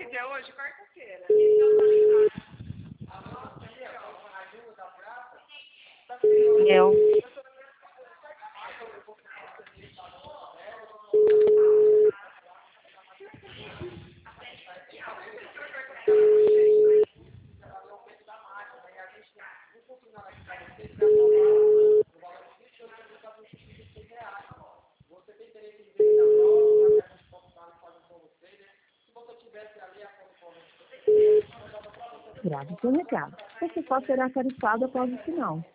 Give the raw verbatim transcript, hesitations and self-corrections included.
Que dia é hoje? Quarta-feira. Eu. Grave seu recado. Você só será tarifado após o sinal.